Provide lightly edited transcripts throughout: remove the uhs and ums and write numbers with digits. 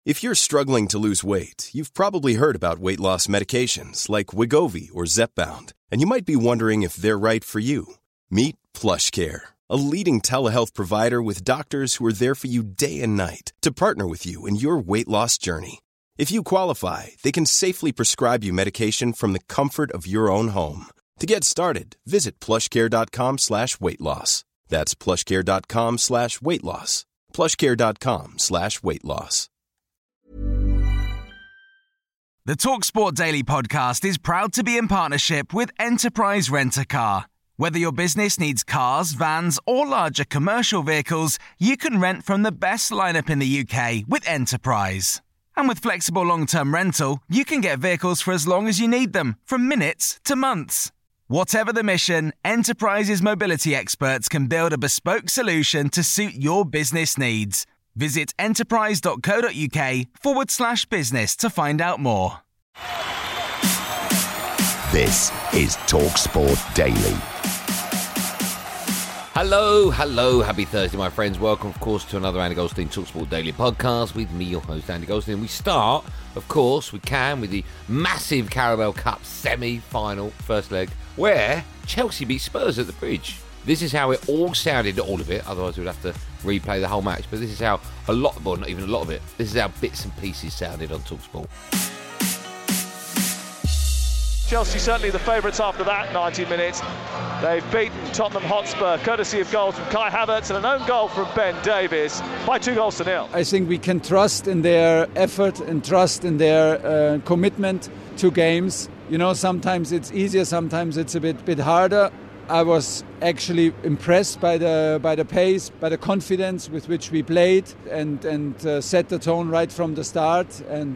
If you're struggling to lose weight, you've probably heard about weight loss medications like Wegovy or Zepbound, and you might be wondering if they're right for you. Meet PlushCare, a leading telehealth provider with doctors who are there for you day and night to partner with you in your weight loss journey. If you qualify, they can safely prescribe you medication from the comfort of your own home. To get started, visit plushcare.com/weightloss. That's plushcare.com/weightloss. plushcare.com/weightloss. The TalkSport Daily podcast is proud to be in partnership with Enterprise Rent-A-Car. Whether your business needs cars, vans, or larger commercial vehicles, you can rent from the best lineup in the UK with Enterprise. And with flexible long-term rental, you can get vehicles for as long as you need them, from minutes to months. Whatever the mission, Enterprise's mobility experts can build a bespoke solution to suit your business needs. Visit enterprise.co.uk/business to find out more. This is TalkSport Daily. Hello, happy Thursday, my friends. Welcome, of course, to another Andy Goldstein TalkSport Daily podcast with me, your host, Andy Goldstein. We start, of course, with the massive Carabao Cup semi-final first leg, where Chelsea beat Spurs at the Bridge. This is how it all sounded, all of it, otherwise we'd have to replay the whole match, but this is how not even a lot of it, this is how bits and pieces sounded on TalkSport. Chelsea certainly the favourites after that 90 minutes. They've beaten Tottenham Hotspur courtesy of goals from Kai Havertz and an own goal from Ben Davies by 2-0. I think we can trust in their effort and trust in their commitment to games. You know, sometimes it's easier, sometimes it's a bit harder. I was actually impressed by the pace, by the confidence with which we played and set the tone right from the start. And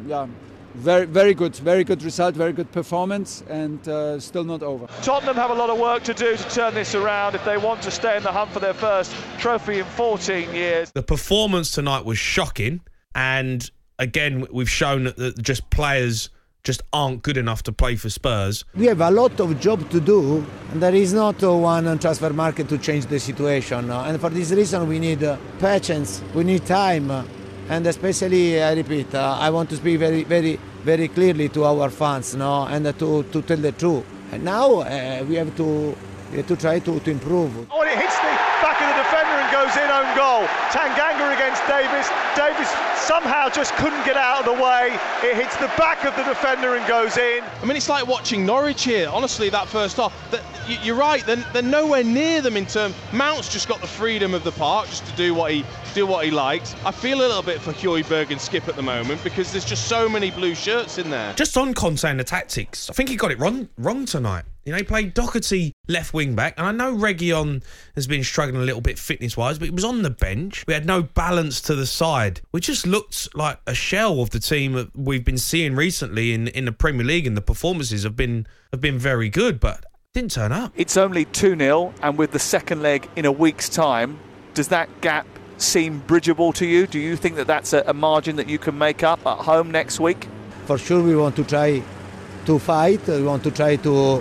very good result, very good performance, and still not over. Tottenham have a lot of work to do to turn this around if they want to stay in the hunt for their first trophy in 14 years. The performance tonight was shocking, and again, we've shown that just players just aren't good enough to play for Spurs. We have a lot of job to do, and there is not one transfer market to change the situation. And for this reason, we need patience, we need time, and especially, I repeat, I want to speak very clearly to our fans, and to tell the truth. And now we have to try to improve. Oh, and it hits the back of the defender and goes in, own goal. Tanganga against Davies. Davies somehow just couldn't get out of the way. It hits the back of the defender and goes in. I mean, it's like watching Norwich here. Honestly, that first half, you're right. They're nowhere near them in terms. Mount's just got the freedom of the park just to do what he likes. I feel a little bit for Højbjerg and Skip at the moment because there's just so many blue shirts in there. Just on Conte and the tactics, I think he got it wrong tonight. You know, he played Doherty left wing back, and I know Reguilon has been struggling a little bit fitness-wise, but he was on the bench. We had no balance to the side. We just looked like a shell of the team that we've been seeing recently in the Premier League, and the performances have been very good, but didn't turn up. It's only 2-0, and with the second leg in a week's time, does that gap seem bridgeable to you? Do you think that that's a margin that you can make up at home next week? For sure, we want to try to fight. We want to try to.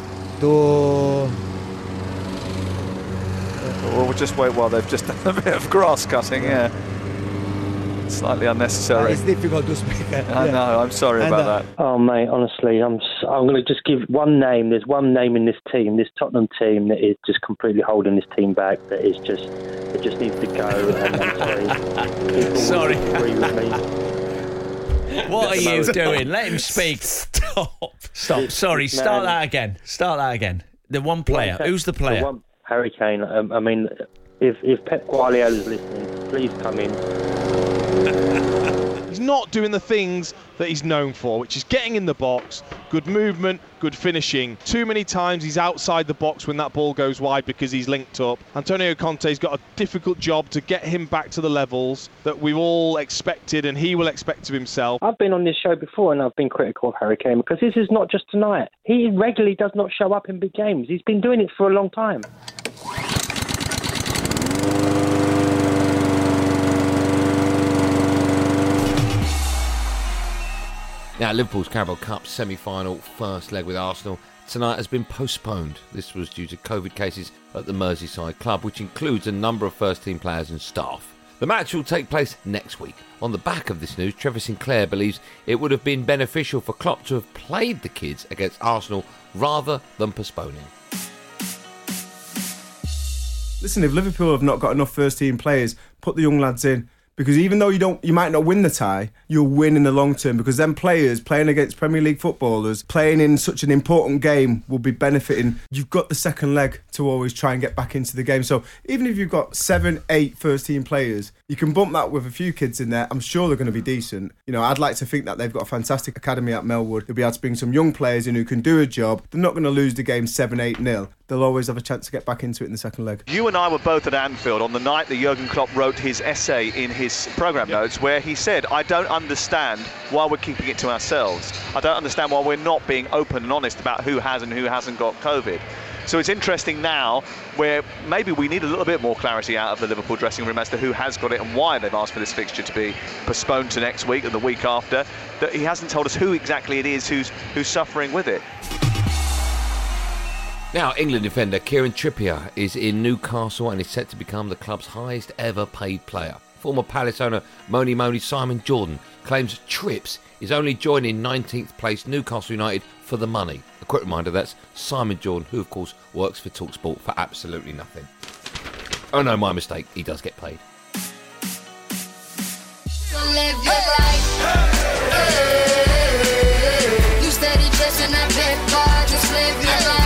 Well, we'll just wait while they've just done a bit of grass cutting, yeah. Slightly unnecessary. It's difficult to speak. I know, I'm sorry about that. Oh, mate, honestly, I'm going to just give one name. There's one name in this team, this Tottenham team, that is just completely holding this team back, that is just, it just needs to go. And I'm sorry. People agree with me. What are you doing? Let him speak. Stop. Sorry, start that again. The one player. Who's the player? Harry Kane. I mean, if Pep Guardiola's listening, please come in. He's not doing the things that he's known for, which is getting in the box, good movement, good finishing. Too many times he's outside the box when that ball goes wide because he's linked up. Antonio Conte's got a difficult job to get him back to the levels that we've all expected and he will expect of himself. I've been on this show before and I've been critical of Harry Kane because this is not just tonight. He regularly does not show up in big games. He's been doing it for a long time. Now, Liverpool's Carabao Cup semi-final first leg with Arsenal tonight has been postponed. This was due to COVID cases at the Merseyside club, which includes a number of first-team players and staff. The match will take place next week. On the back of this news, Trevor Sinclair believes it would have been beneficial for Klopp to have played the kids against Arsenal rather than postponing. Listen, if Liverpool have not got enough first-team players, put the young lads in. Because even though you might not win the tie, you'll win in the long term. Because then players playing against Premier League footballers, playing in such an important game, will be benefiting. You've got the second leg to always try and get back into the game. So even if you've got 7, 8 first-team players, you can bump that with a few kids in there. I'm sure they're going to be decent. You know, I'd like to think that they've got a fantastic academy at Melwood. They'll be able to bring some young players in who can do a job. They're not going to lose the game 7-8-0. They'll always have a chance to get back into it in the second leg. You and I were both at Anfield on the night that Jurgen Klopp wrote his essay in his programme notes, where he said, I don't understand why we're keeping it to ourselves. I don't understand why we're not being open and honest about who has and who hasn't got COVID. So it's interesting now where maybe we need a little bit more clarity out of the Liverpool dressing room as to who has got it and why they've asked for this fixture to be postponed to next week and the week after, that he hasn't told us who exactly it is who's suffering with it. Now, England defender Kieran Trippier is in Newcastle and is set to become the club's highest ever paid player. Former Palace owner Moni Simon Jordan claims Trips is only joining 19th place Newcastle United for the money. A quick reminder, that's Simon Jordan, who of course works for TalkSport for absolutely nothing. Oh no, my mistake, he does get paid. Live your life. You steady chasing that big bar, just live your life.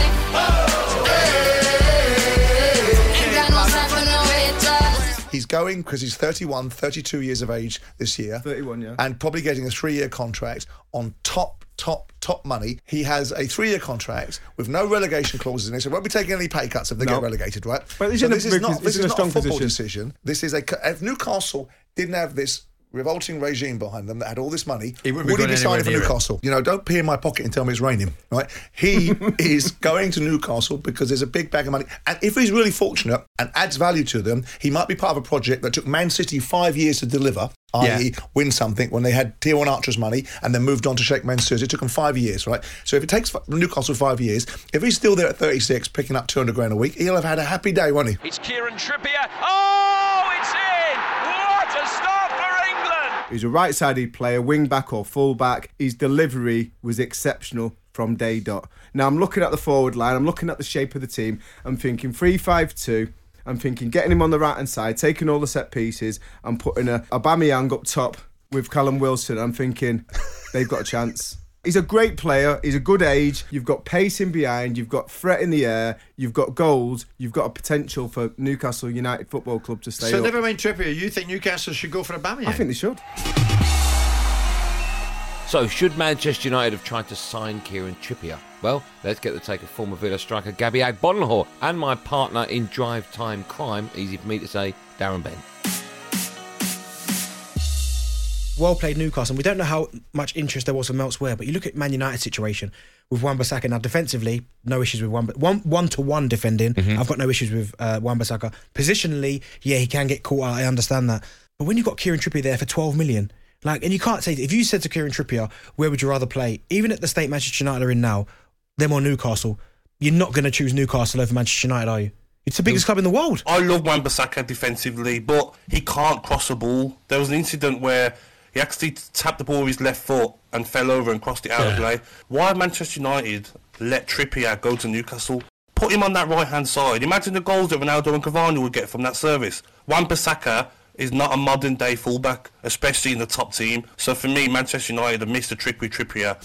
He's going because he's 31, 32 years of age this year. 31, yeah. And probably getting a 3-year contract on top money. He has a 3-year contract with no relegation clauses in it, so won't be taking any pay cuts if they get relegated, right? But this is not a football decision. This is if Newcastle didn't have this revolting regime behind them that had all this money, would he be signing for Newcastle? You know, don't pee in my pocket and tell me it's raining, right? He is going to Newcastle because there's a big bag of money. And if he's really fortunate and adds value to them, he might be part of a project that took Man City 5 years to deliver, i.e. win something when they had Tier 1 Archer's money and then moved on to Sheikh Mansour's. It took them 5 years, right? So if it takes Newcastle 5 years, if he's still there at 36 picking up 200 grand a week, he'll have had a happy day, won't he? It's Kieran Trippier. Oh, it's in! What a start for England! He's a right-sided player, wing-back or full-back. His delivery was exceptional from day dot. Now, I'm looking at the forward line. I'm looking at the shape of the team. I'm thinking 3-5-2. I'm thinking getting him on the right-hand side, taking all the set pieces and putting a Aubameyang up top with Callum Wilson. I'm thinking they've got a chance. He's a great player. He's a good age. You've got pace in behind. You've got threat in the air. You've got goals. You've got a potential for Newcastle United Football Club to stay up. So never mind Trippier. You think Newcastle should go for Aubameyang? I think they should. So, should Manchester United have tried to sign Kieran Trippier? Well, let's get the take of former Villa striker Gabby Agbonlahor and my partner in Drive Time Crime, easy for me to say, Darren Bent. Well played Newcastle. We don't know how much interest there was from elsewhere, but you look at Man United's situation with Wan-Bissaka. Now, defensively, no issues with one-to-one defending. I've got no issues with Wan-Bissaka. Positionally, yeah, he can get caught out. I understand that. But when you've got Kieran Trippier there for 12 million, and you can't say, if you said to Kieran Trippier, where would you rather play? Even at the state Manchester United are in now, them or Newcastle, you're not going to choose Newcastle over Manchester United, are you? It's the biggest club in the world. I love Wan-Bissaka defensively, but he can't cross the ball. There was an incident where he actually tapped the ball with his left foot and fell over and crossed it out of play. Why Manchester United let Trippier go to Newcastle? Put him on that right-hand side. Imagine the goals that Ronaldo and Cavani would get from that service. Wan-Bissaka is not a modern-day fullback, especially in the top team. So for me, Manchester United have missed a trick with Trippier.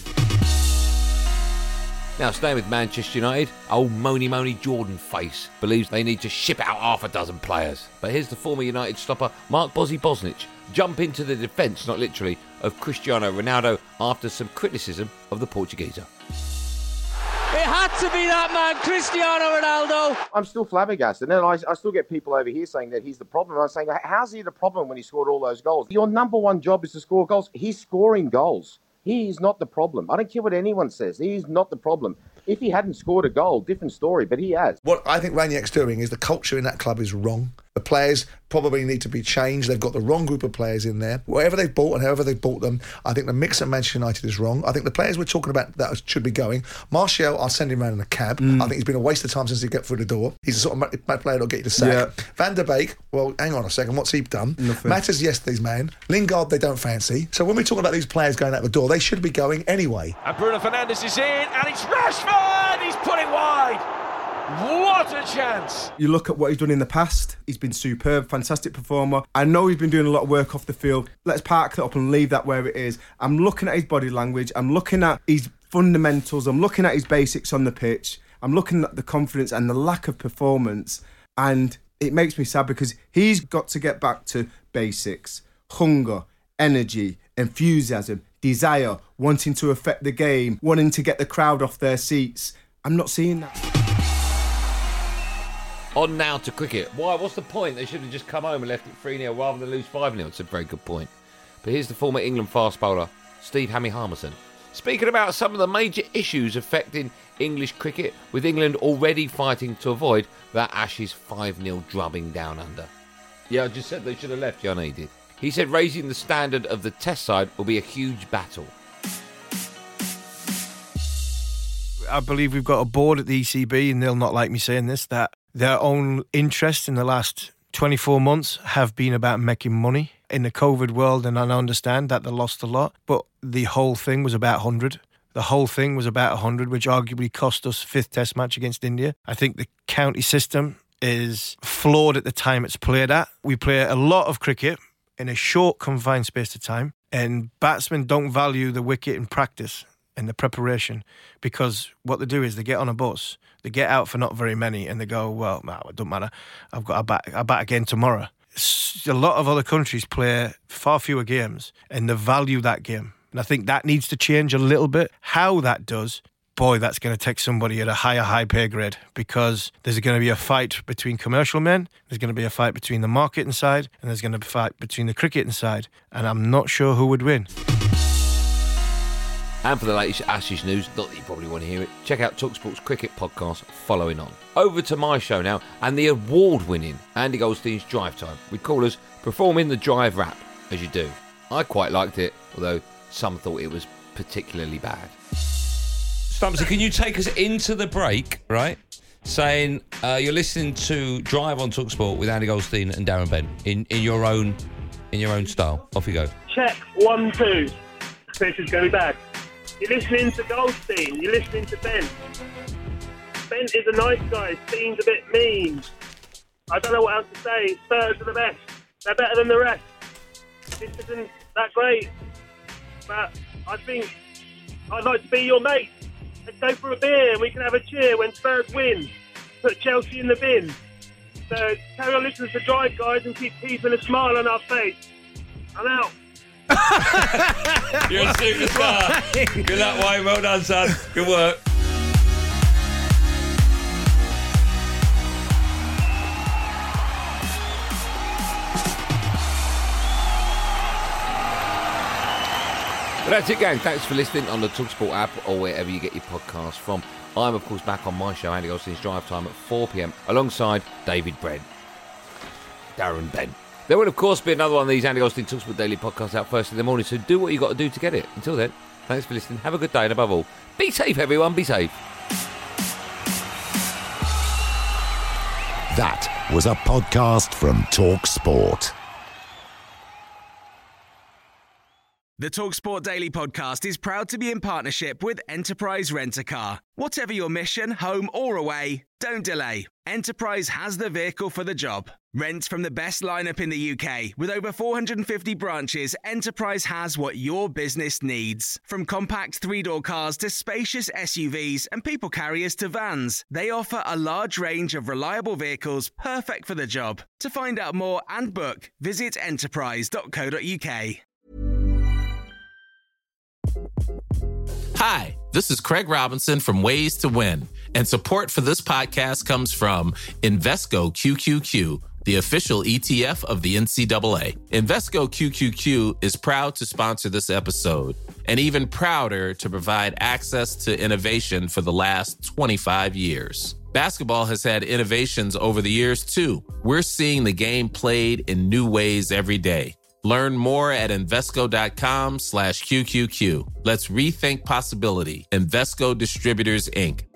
Now, staying with Manchester United, old Moni Jordan face believes they need to ship out half a dozen players. But here's the former United stopper, Mark Bosnich, jump into the defence, not literally, of Cristiano Ronaldo after some criticism of the Portugueser. It had to be that man, Cristiano Ronaldo. I'm still flabbergasted. And I still get people over here saying that he's the problem. I'm saying, how's he the problem when he scored all those goals? Your number one job is to score goals. He's scoring goals. He is not the problem. I don't care what anyone says. He is not the problem. If he hadn't scored a goal, different story, but he has. What I think Ranieri's doing is the culture in that club is wrong. The players probably need to be changed. They've got the wrong group of players in there. Whatever they've bought and however they've bought them, I think the mix at Manchester United is wrong. I think the players we're talking about that should be going, Martial, I'll send him around in a cab. I think he's been a waste of time since he got through the door. He's the sort of player that'll get you to sack. Yeah. Van der Beek, well, hang on a second, what's he done? Nothing. Matters yesterday's man. Lingard, they don't fancy. So when we talk about these players going out the door, they should be going anyway. And Bruno Fernandes is in, and it's Rashford! He's put it wide! What a chance! You look at what he's done in the past. He's been superb, fantastic performer. I know he's been doing a lot of work off the field. Let's park that up and leave that where it is. I'm looking at his body language. I'm looking at his fundamentals. I'm looking at his basics on the pitch. I'm looking at the confidence and the lack of performance. And it makes me sad because he's got to get back to basics. Hunger, energy, enthusiasm, desire, wanting to affect the game, wanting to get the crowd off their seats. I'm not seeing that. On now to cricket. Why? What's the point? They should have just come home and left it 3-0 rather than lose 5-0. It's a very good point. But here's the former England fast bowler, Steve Hammy Harmison, speaking about some of the major issues affecting English cricket, with England already fighting to avoid that Ashes 5-0 drubbing down under. Yeah, I just said they should have left. Yeah, I know he did. He said raising the standard of the Test side will be a huge battle. I believe we've got a board at the ECB, and they'll not like me saying this, that their own interests in the last 24 months have been about making money in the COVID world, and I understand that they lost a lot, but the whole thing was about 100. The whole thing was about 100, which arguably cost us 5th Test match against India. I think the county system is flawed at the time it's played at. We play a lot of cricket in a short, confined space of time, and batsmen don't value the wicket in practice and the preparation, because what they do is they get on a bus, they get out for not very many, and they go, well, no, it doesn't matter, I've got a bat again tomorrow. A lot of other countries play far fewer games, and they value that game. And I think that needs to change a little bit. How that does, boy, that's going to take somebody at a high pay grade, because there's going to be a fight between commercial men, there's going to be a fight between the marketing side, and there's going to be a fight between the cricketing side, and I'm not sure who would win. And for the latest Ashes news, not that you probably want to hear it, check out TalkSport's cricket podcast following on. Over to my show now, and the award-winning Andy Goldstein's Drive Time, with callers performing the Drive rap, as you do. I quite liked it, although some thought it was particularly bad. Stumpsy, can you take us into the break, right? Saying you're listening to Drive on TalkSport with Andy Goldstein and Darren Ben in your own style. Off you go. Check 1, 2. This is going to be bad. You're listening to Goldstein. You're listening to Ben. Ben is a nice guy. Stein's a bit mean. I don't know what else to say. Spurs are the best. They're better than the rest. This isn't that great. But I think I'd like to be your mate. Let's go for a beer and we can have a cheer when Spurs win. Put Chelsea in the bin. So carry on listening to Drive, guys, and keep keeping a smile on our face. I'm out. You're a superstar. Good luck, Wayne. Well done, son. Good work. That's it, gang. Thanks for listening on the TalkSport app or wherever you get your podcasts from. I'm, of course, back on my show, Andy Goldstein's Drive Time, at 4 p.m, alongside David Brent, Darren Ben. There will, of course, be another one of these Andy Goldstein TalkSport Daily podcasts out first in the morning, so do what you got to do to get it. Until then, thanks for listening. Have a good day, and above all, be safe, everyone. Be safe. That was a podcast from TalkSport. The TalkSport Daily podcast is proud to be in partnership with Enterprise Rent-A-Car. Whatever your mission, home or away, don't delay. Enterprise has the vehicle for the job. Rent from the best lineup in the UK. With over 450 branches, Enterprise has what your business needs. From compact 3-door cars to spacious SUVs and people carriers to vans, they offer a large range of reliable vehicles perfect for the job. To find out more and book, visit enterprise.co.uk. Hi, this is Craig Robinson from Ways to Win, and support for this podcast comes from Invesco QQQ, the official ETF of the NCAA. Invesco QQQ is proud to sponsor this episode, and even prouder to provide access to innovation for the last 25 years. Basketball has had innovations over the years, too, We're seeing the game played in new ways every day. Learn more at Invesco.com/QQQ. Let's rethink possibility. Invesco Distributors, Inc.